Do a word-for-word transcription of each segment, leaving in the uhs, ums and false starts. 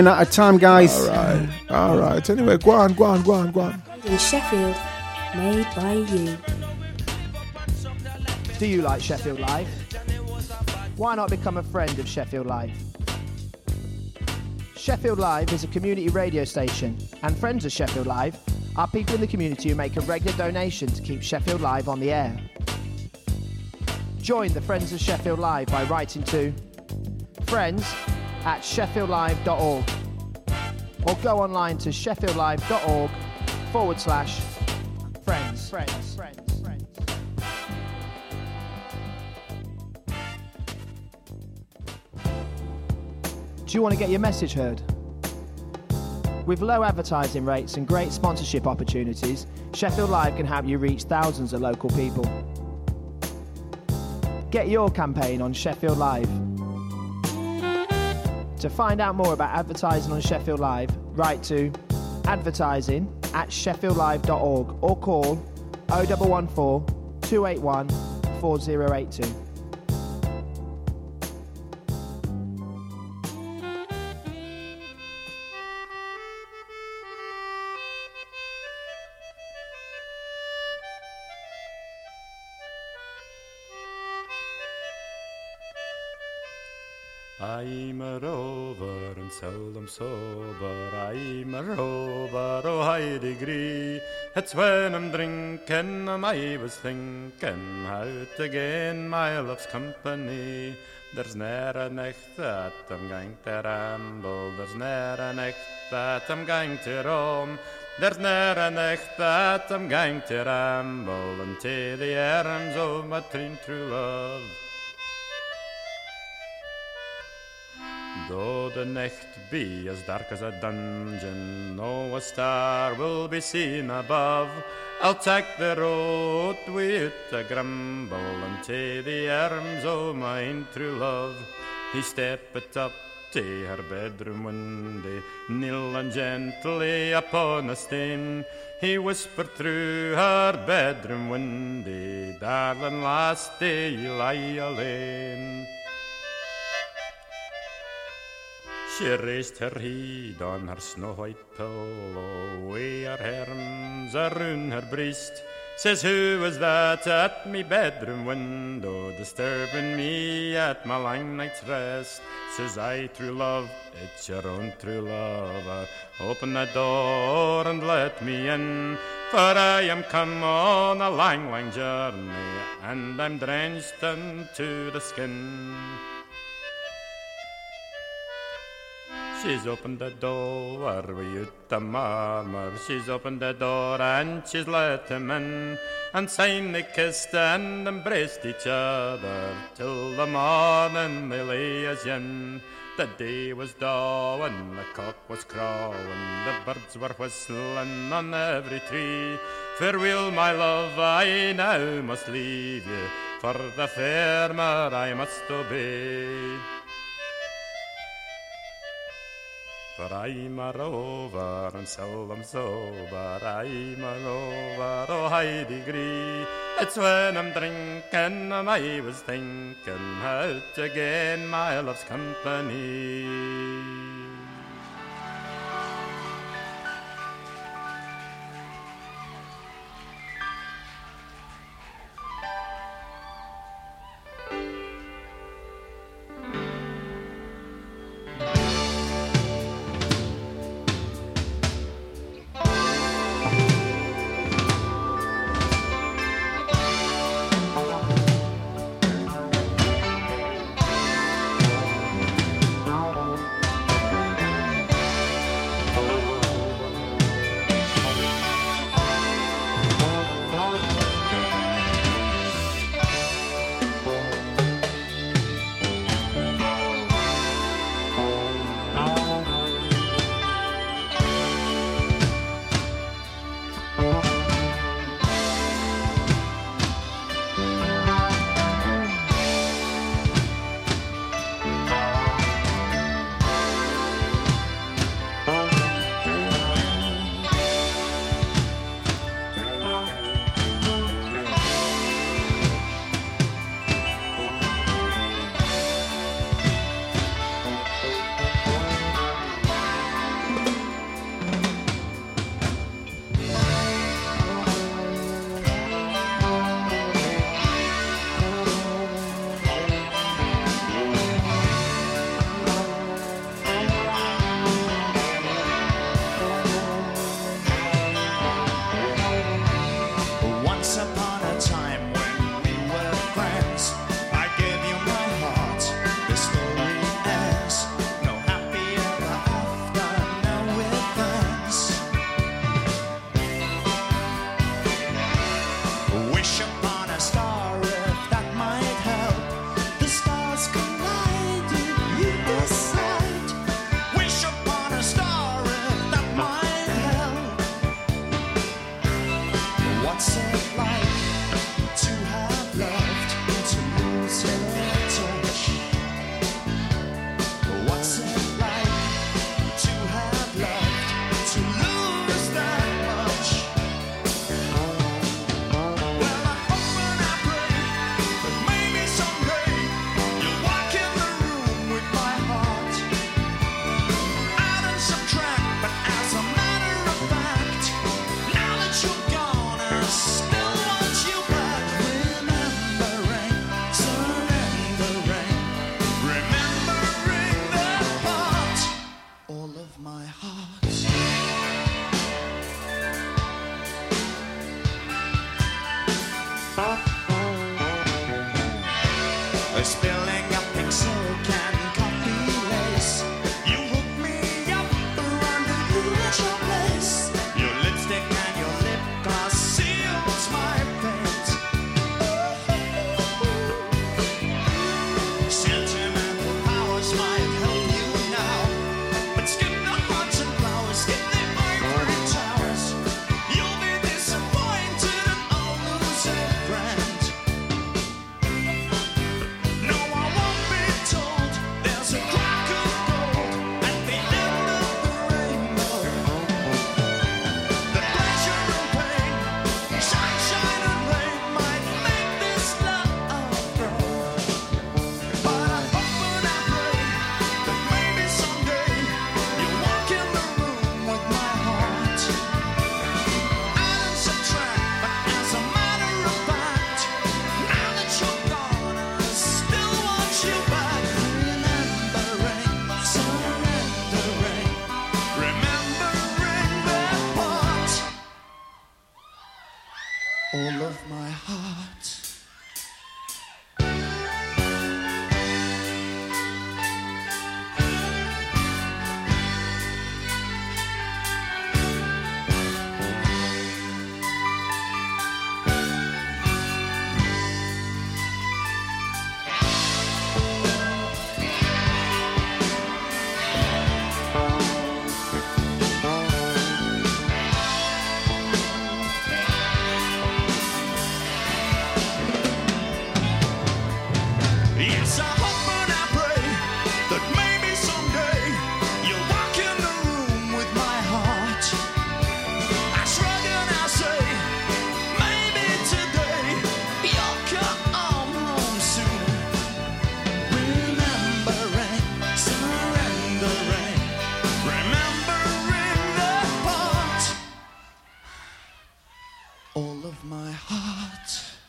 Out of time, guys. All right, all right. Anyway, go on, go on, go on, go on. In Sheffield, made by you. Do you like Sheffield Live? Why not become a friend of Sheffield Live? Sheffield Live is a community radio station, and friends of Sheffield Live are people in the community who make a regular donation to keep Sheffield Live on the air. Join the Friends of Sheffield Live by writing to friends at sheffield live dot org or go online to sheffield live dot org forward slash friends. Friends, friends, friends. Do you want to get your message heard? With low advertising rates and great sponsorship opportunities, Sheffield Live can help you reach thousands of local people. Get your campaign on Sheffield Live. To find out more about advertising on Sheffield Live, write to advertising at sheffield live dot org or call oh one one four, two eight one, four oh eight two. I'm a rover and seldom sober. I'm a rover, oh high degree. It's when I'm drinking and I was thinking how to gain my love's company. There's ne'er a night that I'm going to ramble. There's ne'er a night that I'm going to roam. There's ne'er a night that I'm going to ramble into the arms of my true true love. Though the night be as dark as a dungeon, no a star will be seen above. I'll take the road with a grumble into the arms of my true love. He stepped up to her bedroom window, kneeling gently upon a stone. He whispered through her bedroom window, darling lassie, you lie alone. She raised her head on her snow-white pillow, with her arms around her breast. Says, who was that at me bedroom window, disturbing me at my long night's rest? Says I, true love, it's your own true lover. Open the door and let me in, for I am come on a long, long journey, and I'm drenched into the skin. She's opened the door with the murmur. She's opened the door and she's let him in, and signed they kissed and embraced each other till the morning they lay as yin. The day was dawing, the cock was crowing, the birds were whistling on every tree. Farewell, my love, I now must leave you, for the farmer I must obey. For I'm a rover and seldom sober, I'm a rover, oh high degree. It's when I'm drinking and I was thinking how to gain my love's company. my heart. Spilling up pink silk and coffee lace. You hook me up around the usual place. Your lipstick and your lip gloss seals my fate. Sentimental powers might help you now, but skip the hearts and flowers, skip the ivory towers. You'll be disappointed and I'll lose a friend. All of my heart. Yes, I hope and I pray that maybe someday you'll walk in the room with my heart. I shrug and I say, maybe today you'll come home soon. Remembering, surrendering, remembering the part. All of my heart.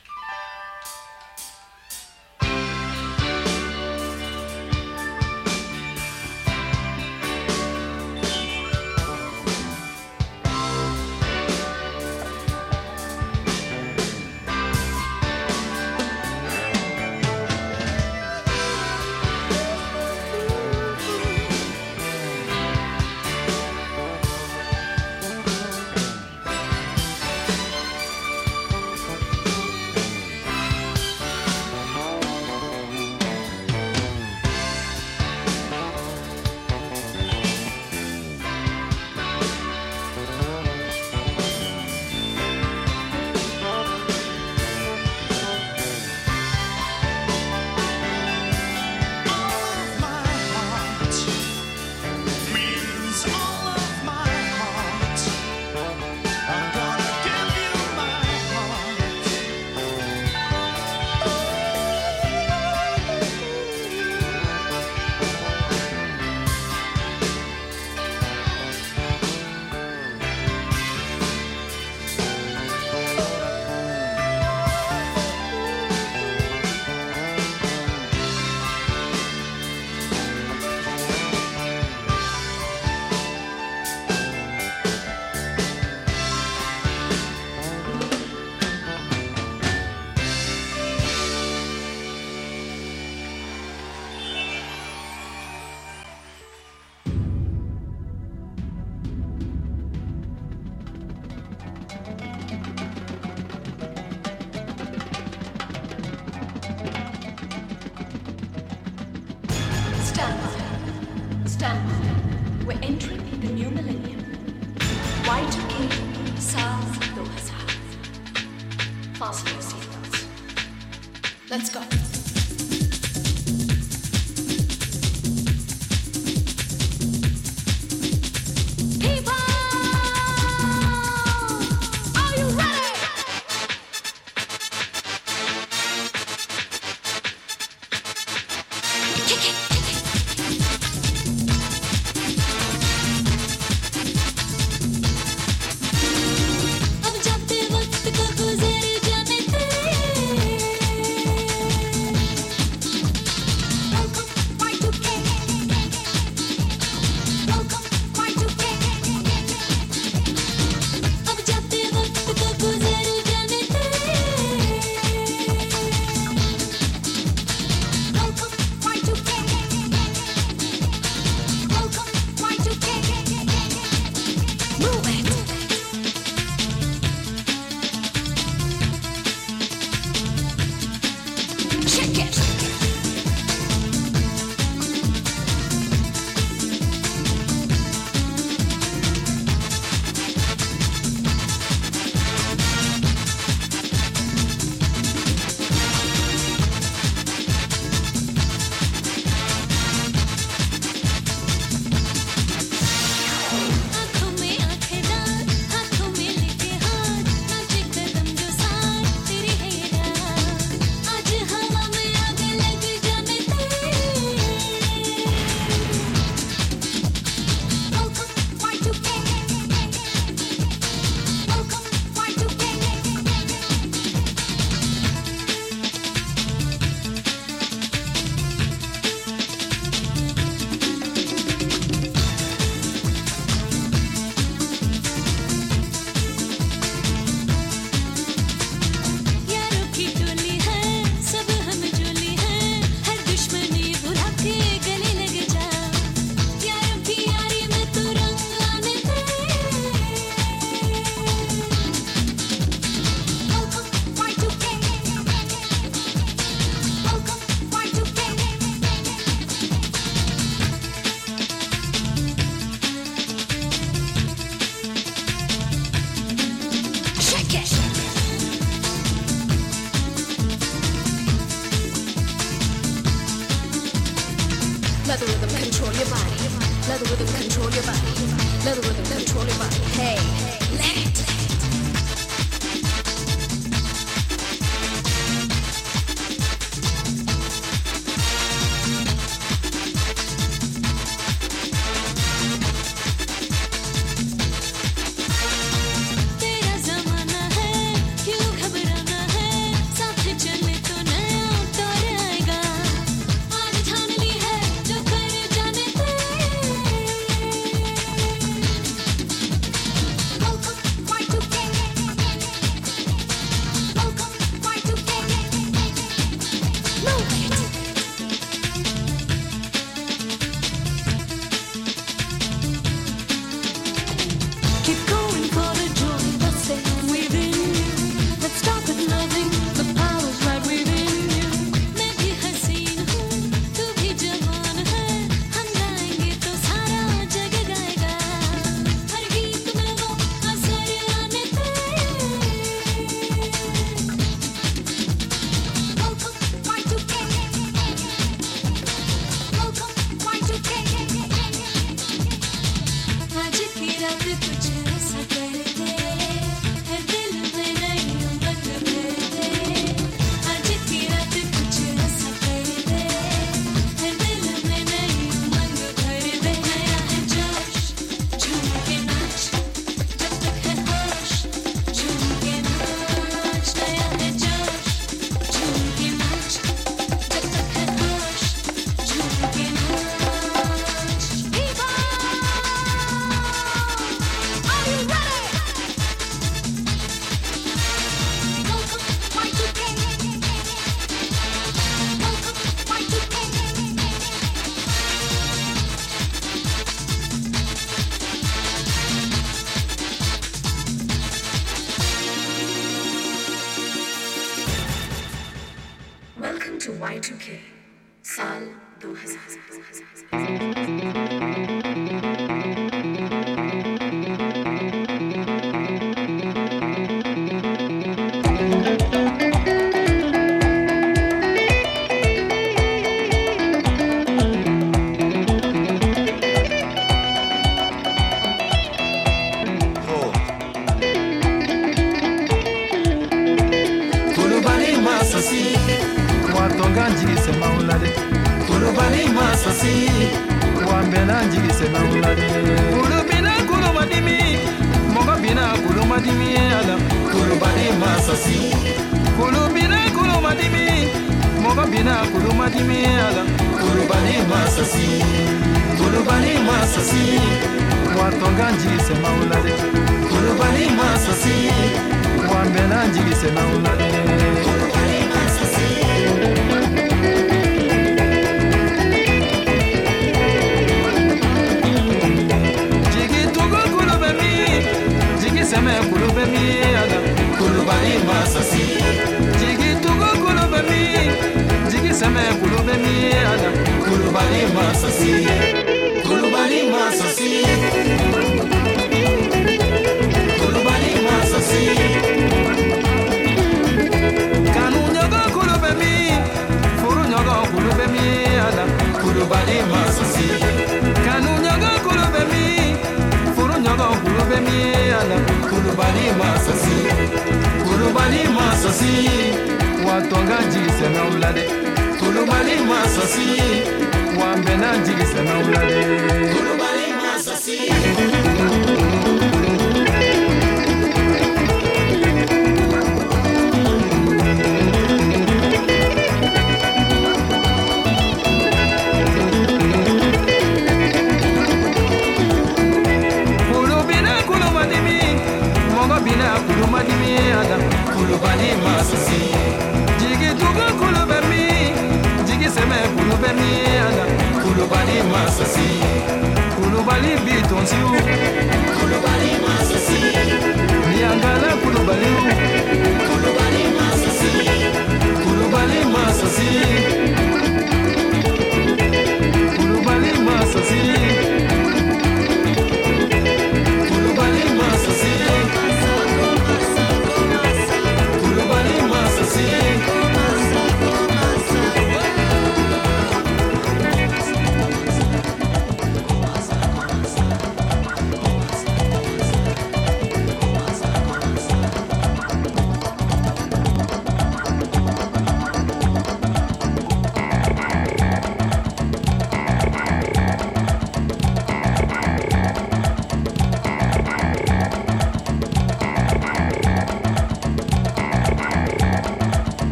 Stand by. Stand by. We're entering the new millennium. Y two K साल दो हज़ार. Fasten your seatbelts. Let's go. Let the rhythm control your body. Let the rhythm control your body. Hey, let it.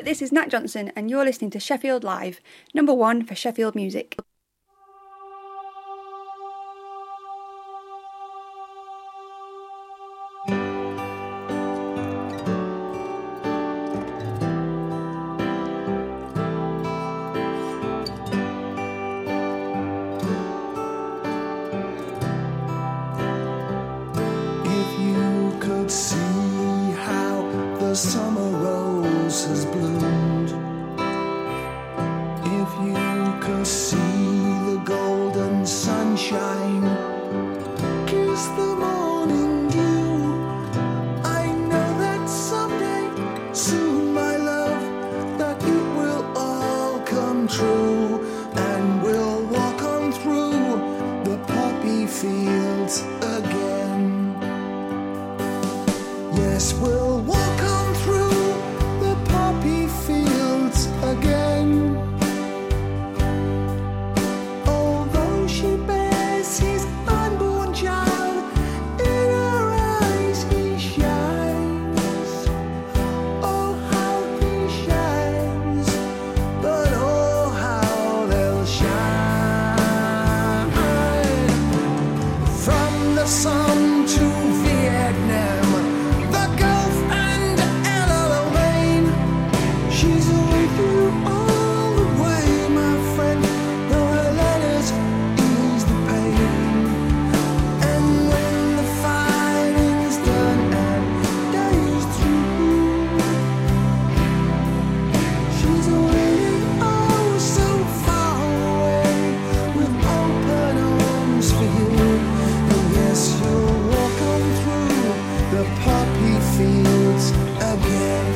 this is Nat Johnson and you're listening to Sheffield Live, number one for Sheffield music. Summer rose has bloomed. If you could see the golden sunshine, kiss the morning dew, I know that someday, soon my love, that it will all come true, and we'll walk on through the poppy fields again. Yes, we'll walk again. Although she bears his unborn child, in her eyes he shines. Oh, how he shines, but oh, how they'll shine. From the sun to Vietnam, the Gulf and El Alamein, she's a all the way, my friend, though her letters ease the pain. And when the fighting's done and day's through, she's waiting oh so far away with open arms for you. And yes, you'll walk on through the poppy fields again.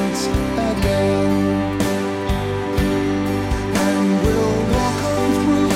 And we'll walk on through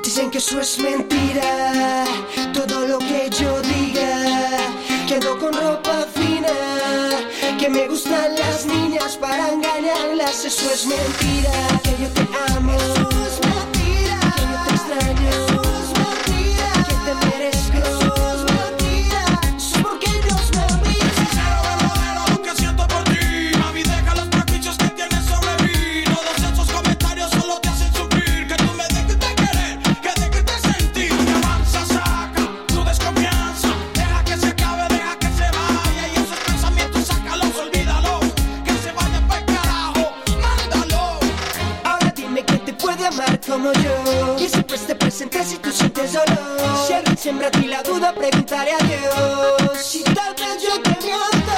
Dicen que eso es mentira, todo lo que yo diga. Quedo con ropa fina, que me gustan las niñas para engañarlas. Eso es mentira, que yo te amo. Eso es mentira, que yo te extraño. Eso es mentira, que te merezco. Eso es mentira, eso es porque Dios me mira. Sincero, verdadero, lo que siento por ti. Mami, deja los prejuicios que tienes sobre mí. Todos esos comentarios solo te hacen sufrir. Que tú me dejes de querer, que dejes de sentir. Que avanza, saca tu desconfianza. Deja que se acabe, deja que se vaya. Y esos pensamientos, sácalos, olvídalos. Que se vaya pa'l carajo, mándalo. Ahora dime que te puede amar como yo, que siempre esté presente si tú sientes dolor. Si alguien siembra a ti la duda, preguntaré a Dios. Si tal vez yo te miento,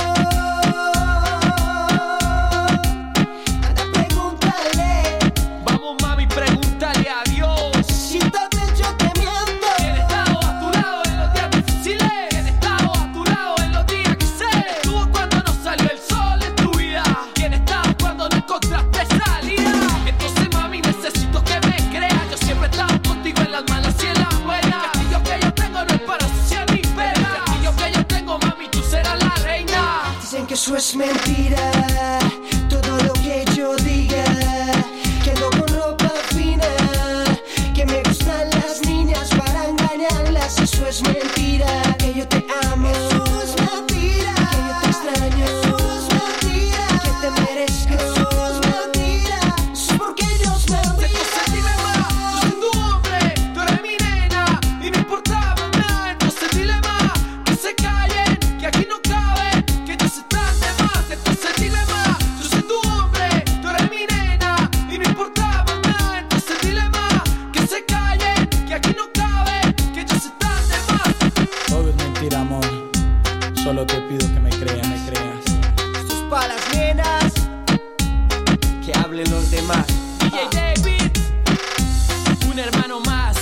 anda, pregúntale. Vamos, mami, pregúntale a Dios. Si tal vez yo te miento, ¿Quién estaba a tu lado en los días difíciles? ¿Quién estaba a tu lado en los días que sé? Estuvo cuando no salió el sol en tu vida. ¿Quién estaba cuando no encontraste salida? Entonces, mami, necesito que me creas. Yo siempre he estado contigo en las malas y en las buenas. El castillo que yo tengo no es para asociar mi pena. El castillo que yo tengo, mami, tú serás la reina. dicen que eso es mentira, todo lo que yo diga. Quedo con ropa fina, que me gustan las niñas para engañarlas. Eso es mentira, que yo te amo. Eso es mentira, que yo te extraño. Eso es mentira, que te merezco. Eso es mentira, eso es porque Dios me mira. Entonces dile más, yo soy tu hombre, tú eres mi nena y no importaba nada. Entonces dile más, que se callen, que aquí no cabe, que ellos están de más. Entonces dile más, yo soy tu hombre, tú eres mi nena y no importaba nada. Entonces dile más, que se callen, que aquí no cabe, que ellos están de más. Todo es mentira, amor. Solo te pido que me creas, me creas. Esto es pa' las nenas, que hablen los demás. D J David, un hermano más.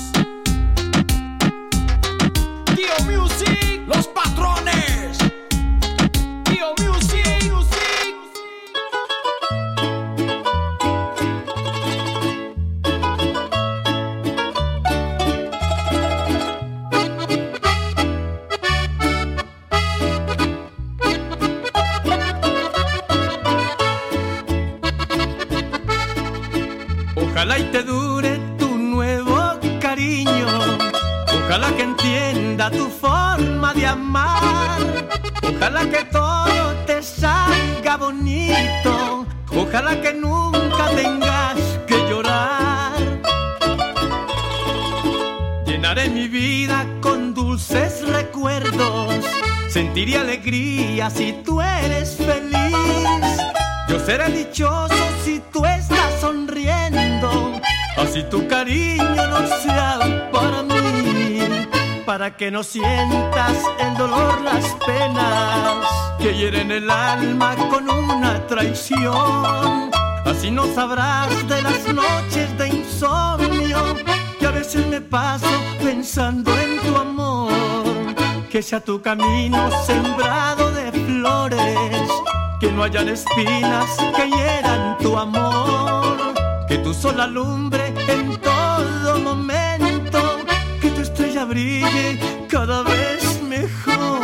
Tío Music, Los patrones. Tío Music, Music. Ojalá y te dure tu nuevo cariño. Ojalá que entienda tu forma de amar. Ojalá que todo te salga bonito. Ojalá que nunca tengas que llorar. Llenaré mi vida con dulces recuerdos. Sentiré alegría si tú eres feliz. Yo seré dichoso si tú estás sonriendo. Así tu cariño no sea para mí, para que no sientas el dolor, las penas que hieren el alma con una traición. Así no sabrás de las noches de insomnio que a veces me paso pensando en tu amor. Que sea tu camino sembrado de flores, que no hayan espinas que hieran tu amor. Que tu sol alumbre en todo momento, que tu estrella brille cada vez mejor.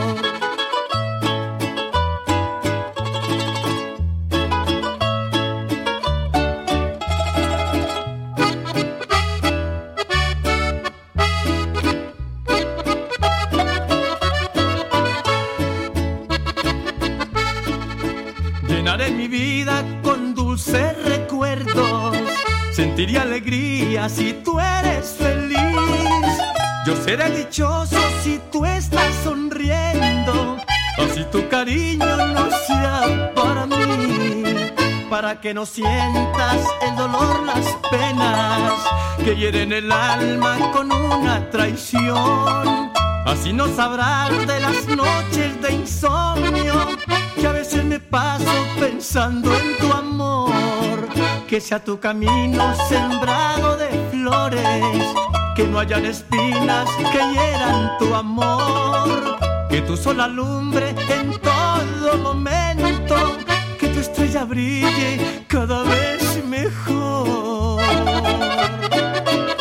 Llenaré mi vida con dulces recuerdos. Sentiré alegría si tú eres feliz. Yo seré dichoso si tú estás sonriendo. Así tu cariño no sea para mí, para que no sientas el dolor, las penas que hieren el alma con una traición. Así no sabrás de las noches de insomnio que a veces me paso pensando en tu amor. Que sea tu camino sembrado de flores, que no hayan espinas que hieran tu amor. Que tu sol alumbre en todo momento, que tu estrella brille cada vez mejor.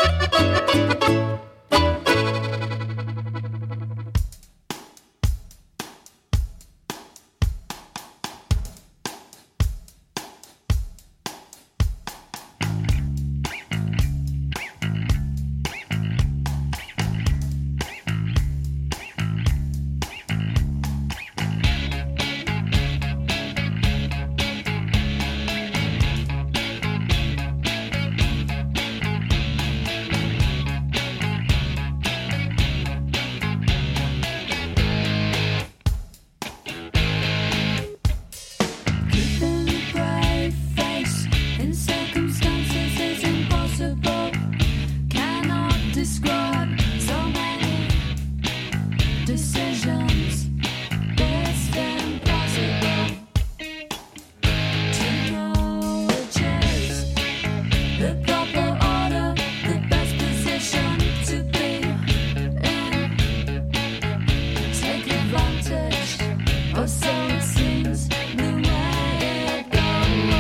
describe so many decisions. Best impossible to know which is the proper order, the best position to be in. Take advantage, or so it seems, the way it goes.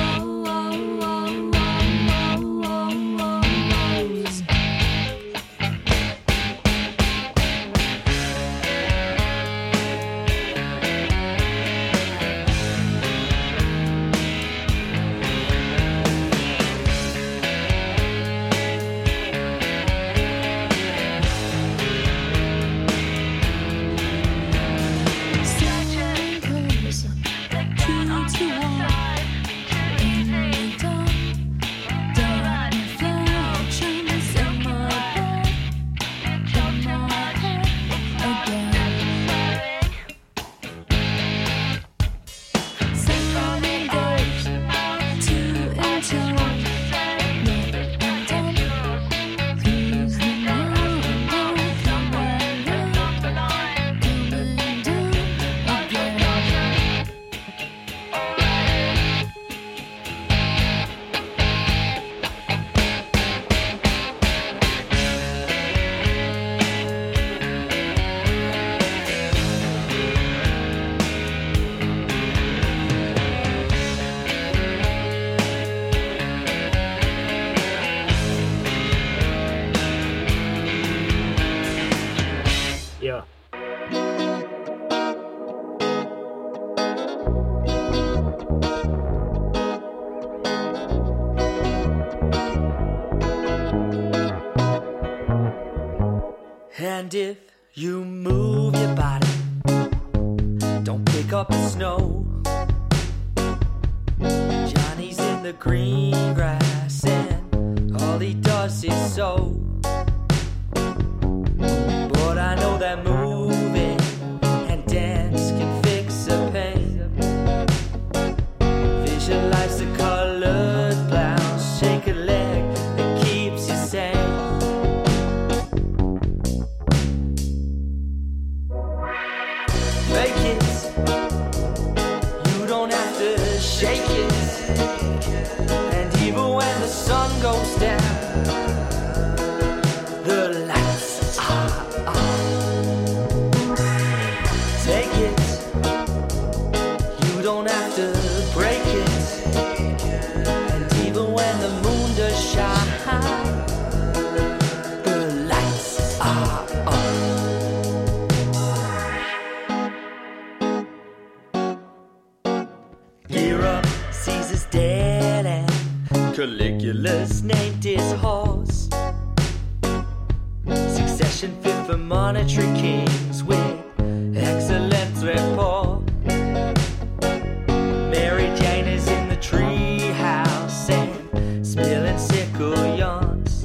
Yeah. And if you move your body, don't pick up the snow. Johnny's in the green grass and all he does is sow. But I know that moving and dance can fix the pain. Visualize the colored blouse, shake a leg that keeps you sane. Fake it, you don't have to shake it. And even when the sun goes down, the lights are on. Take it, you don't have to break it. And even when the moon does shine, the lights are on. Hero Caesar's dead and Caligula's named his horse. Succession fit for monetary kings with excellent rapport. Mary Jane is in the tree house and spilling sickle yarns.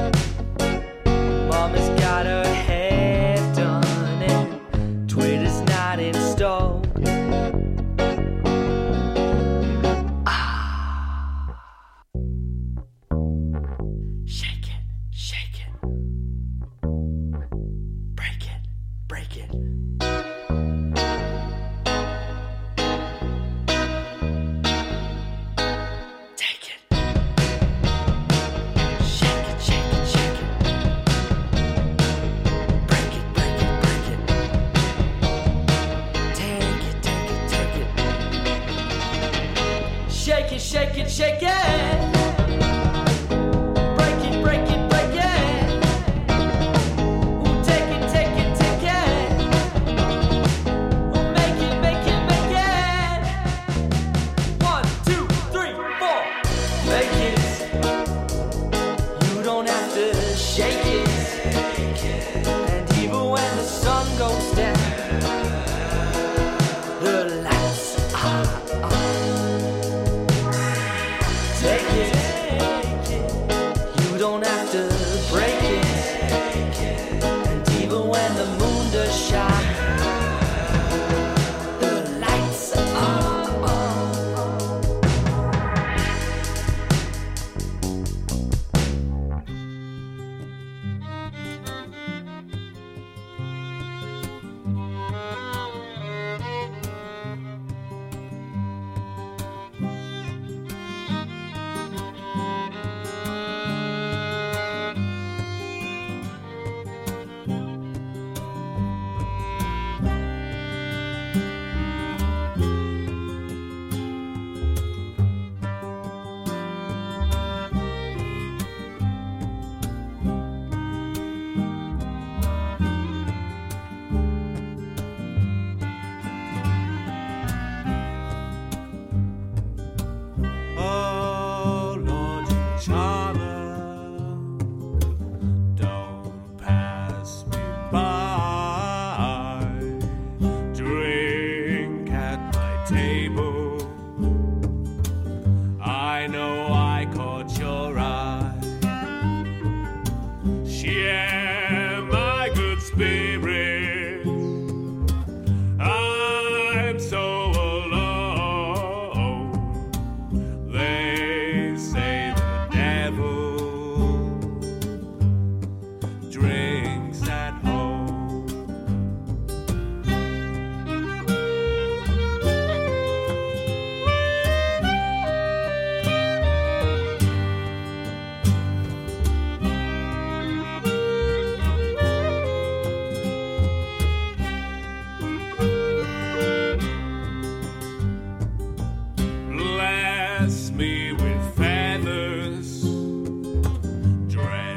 Mama's got her hair done and Twitter's not installed. Shake it, shake it. Break it, break it.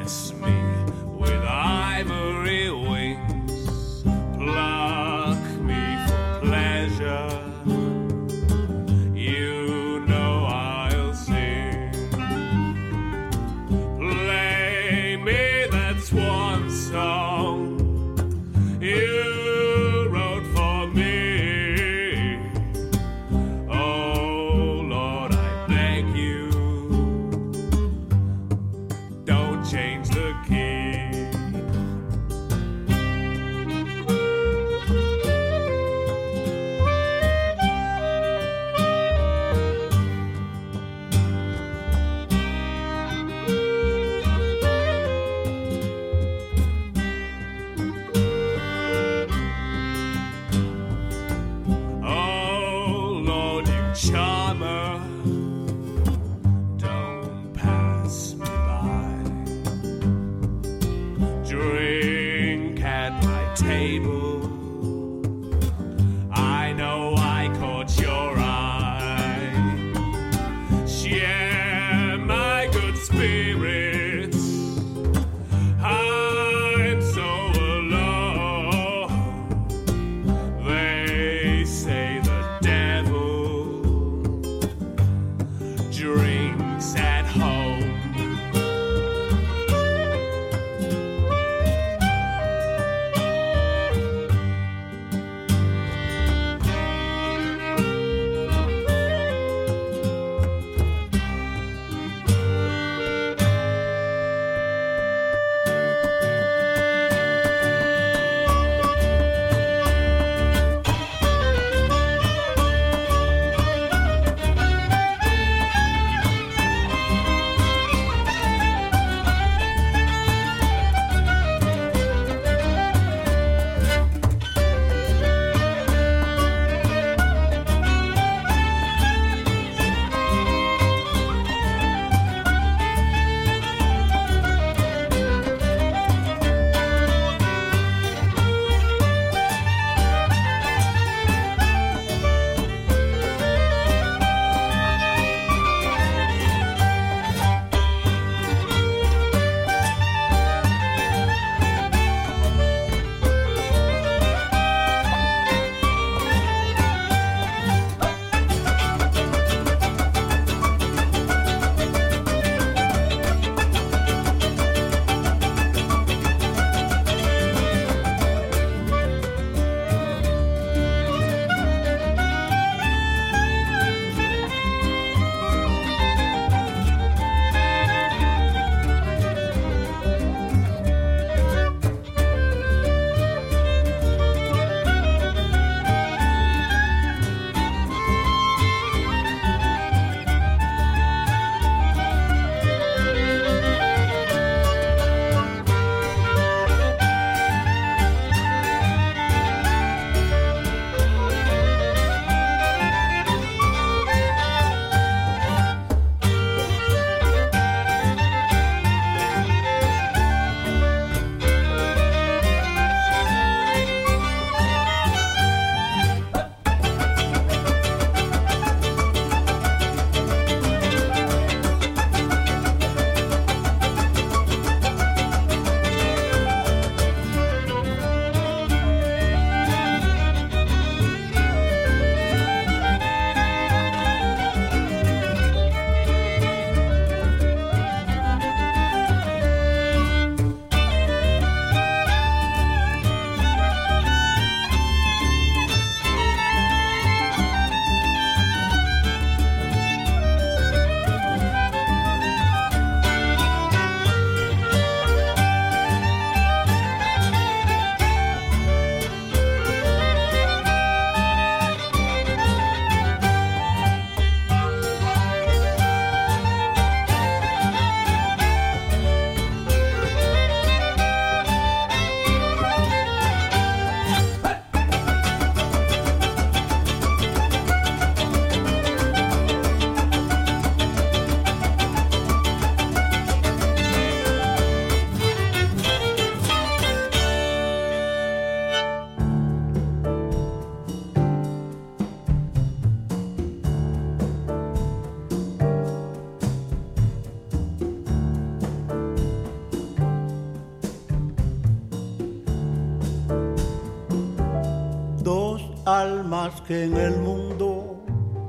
kiss me with ivory wings, pluck me for pleasure. You know I'll sing. Play me that swan song you wrote for me. Oh Lord, I beg you, don't change the almas que en el mundo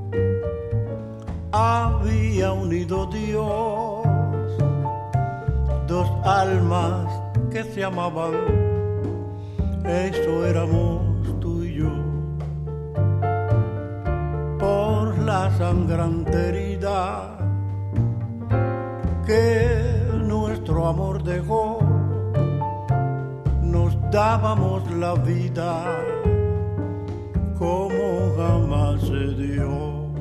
había unido Dios, dos almas que se amaban, eso éramos tú y yo. Por la sangrante herida que nuestro amor dejó, nos dábamos la vida como jamás se dio.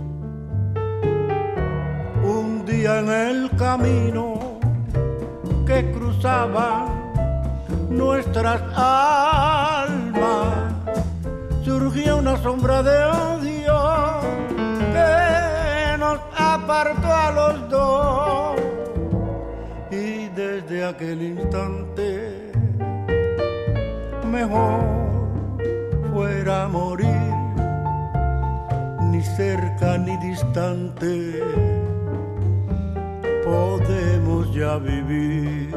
Un día en el camino que cruzaban nuestras almas, surgió una sombra de odio que nos apartó a los dos. Y desde aquel instante mejor fuera morir, ni cerca ni distante podemos ya vivir.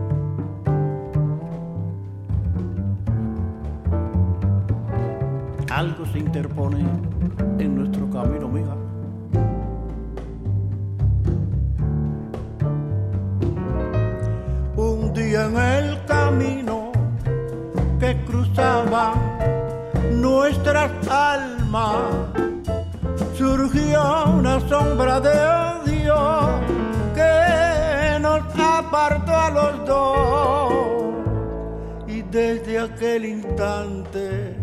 Algo se interpone en nuestro camino, mija. Un día en el camino que cruzaban nuestras almas, surgió una sombra de odio que nos apartó a los dos. Y desde aquel instante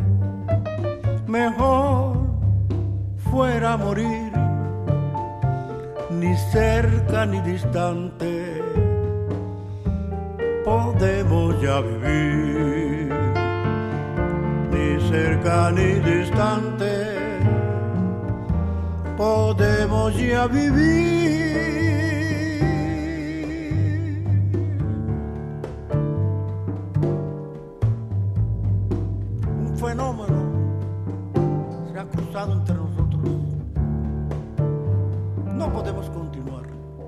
mejor fuera morir, ni cerca ni distante podemos ya vivir, ni cerca ni distante podemos ya vivir. Un fenómeno se ha cruzado entre nosotros. No podemos continuar.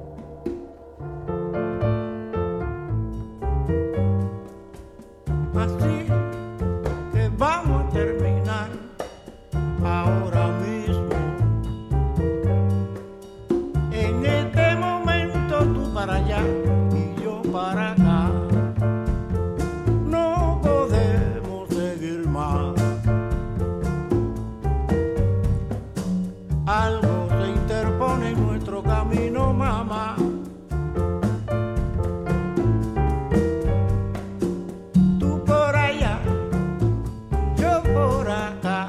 Así que vamos a terminar ahora mismo. En este momento tú para allá y yo para acá. No podemos seguir más. Algo se interpone en nuestro camino, mamá. Tú por allá, yo por acá.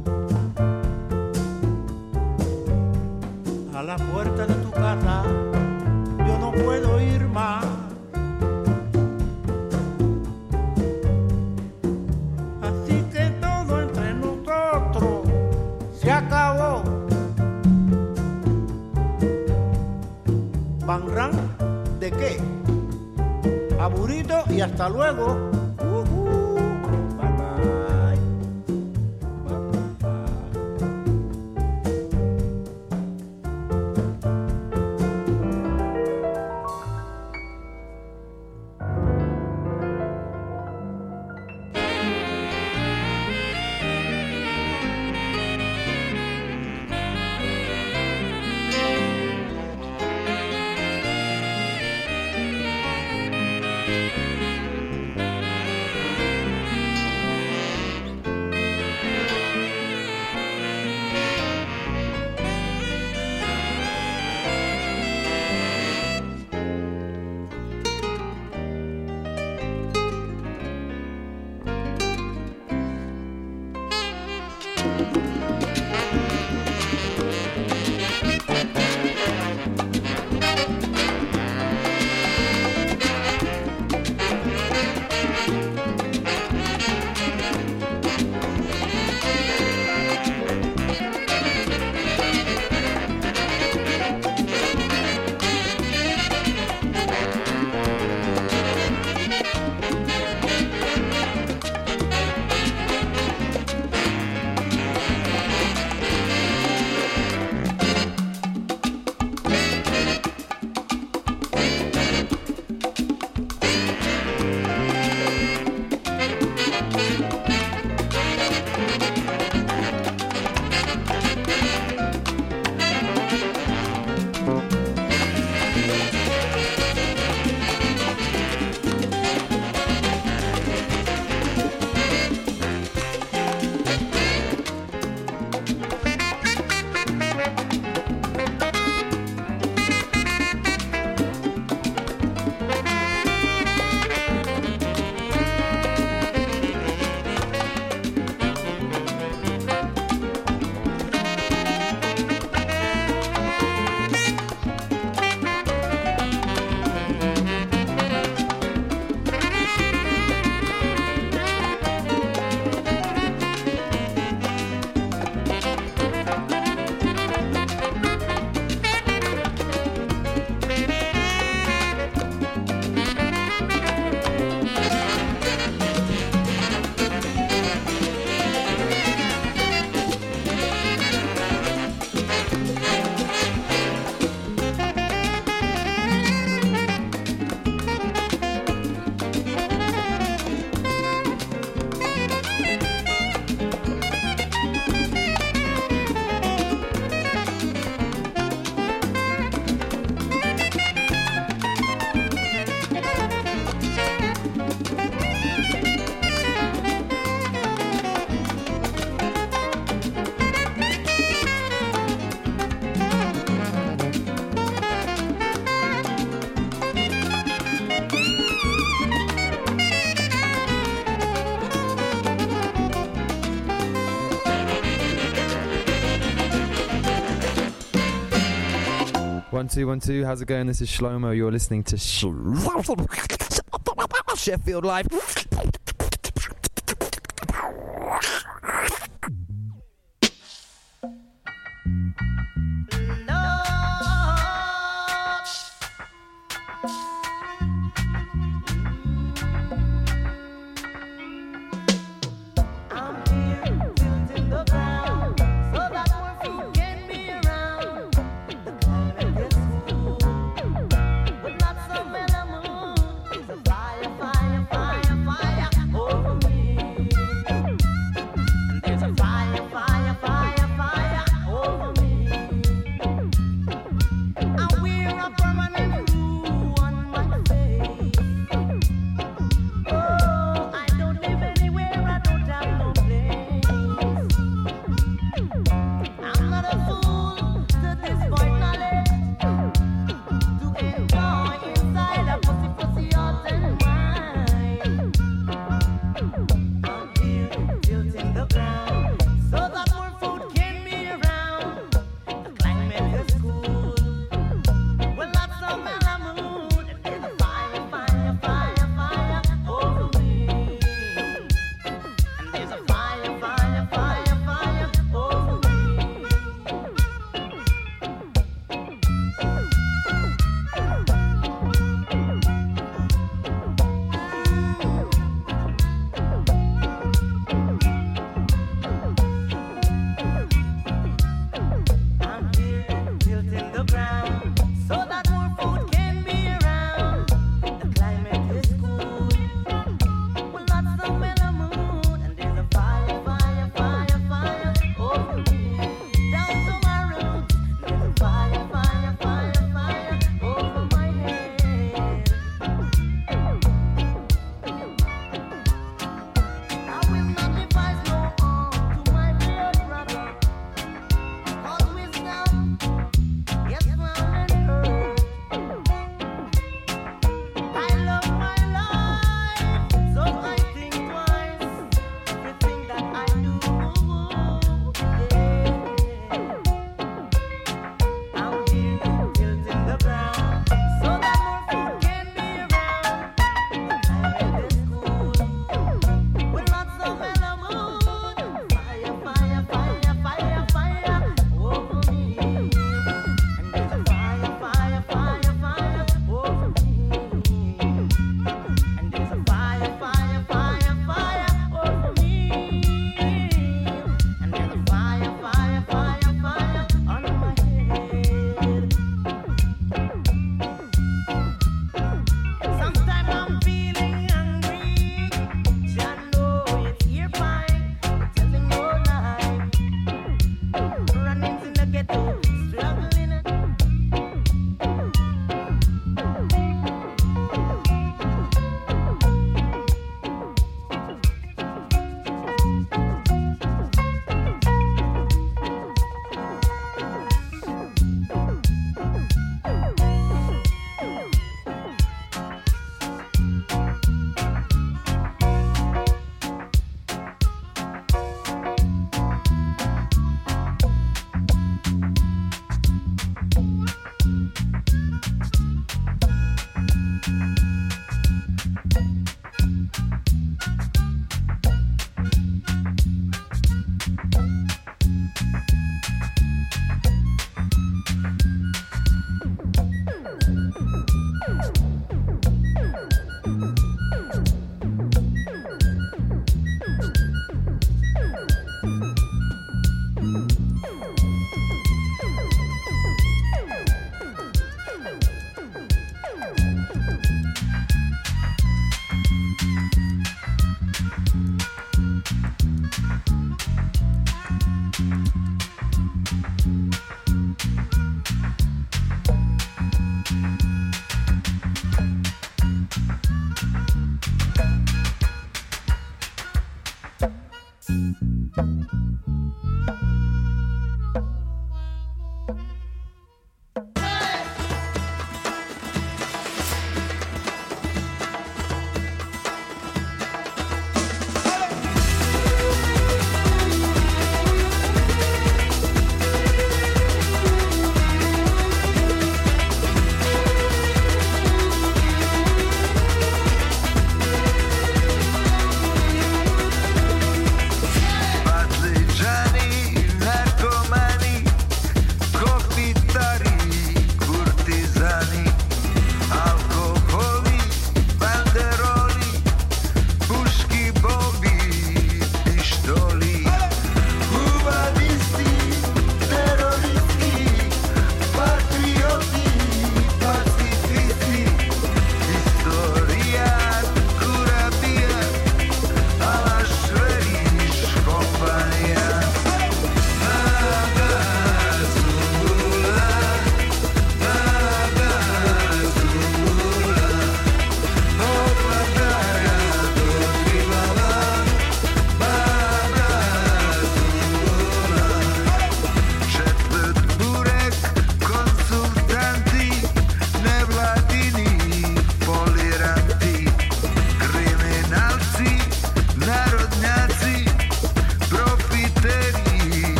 A la puerta de tu casa yo no puedo ir más. Así que todo entre nosotros se acabó. Banrán, ¿de qué? Aburrito y hasta luego. Uh-huh. Bye bye. one two one two. How's it going? This is Shlomo. You're listening to Sh- Sheffield Live.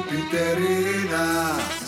Piterina.